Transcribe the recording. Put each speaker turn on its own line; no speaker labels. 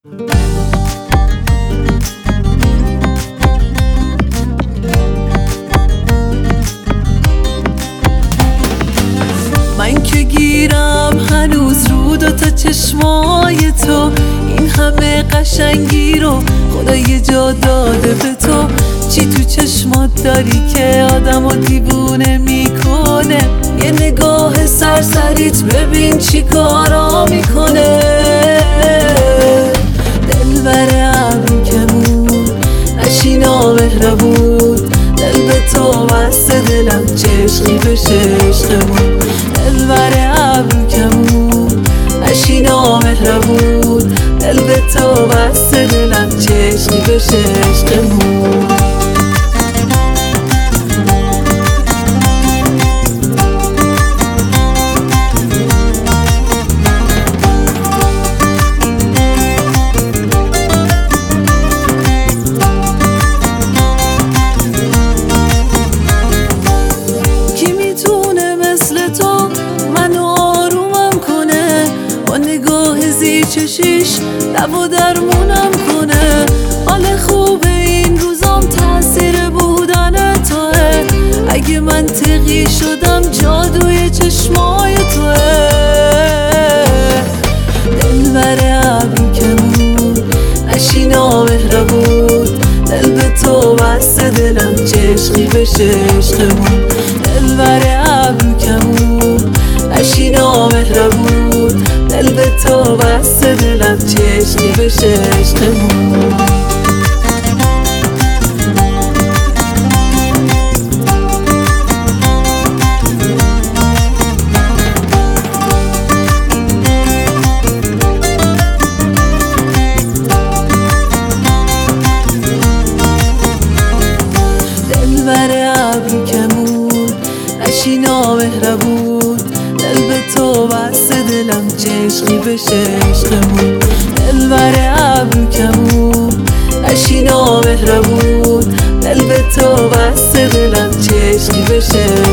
من که گیرم هنوز رو دوتا چشمای تو، این همه قشنگی رو خدا یه جا داده به تو. چی تو چشمات داری که آدمو دیوونه میکنه؟ یه نگاه سرسریت ببین چی کارا میکنه. دلبر ابروکمون نشینا مهربون، دل به تو بسته دلم چشقی بشه عشقمون. دلبر ابروکمون نشینا مهربون، دل به تو بسته دلم چشقی بشه عشقمون. چشیش لب و درمونم کنه. حال خوب این روزام تاثیر بودن توه. اگه منطقی شدم جادوی چشمای توه. دلبر ابروکمون نشینا مهربون، دل به تو بسته دلم چشقی بشه عشقمون. دلبر ابروکمون نشینا مهربون، دل به تو بسته دلم چشقی بشه عشقمون. دلبر ابروکمون نشینا مهربون، دل به تو بسته دلم چشقی بشه عشقمون. دلبر ابروکمون نشینا مهربون، دل به تو بسته دلم چشقی بشه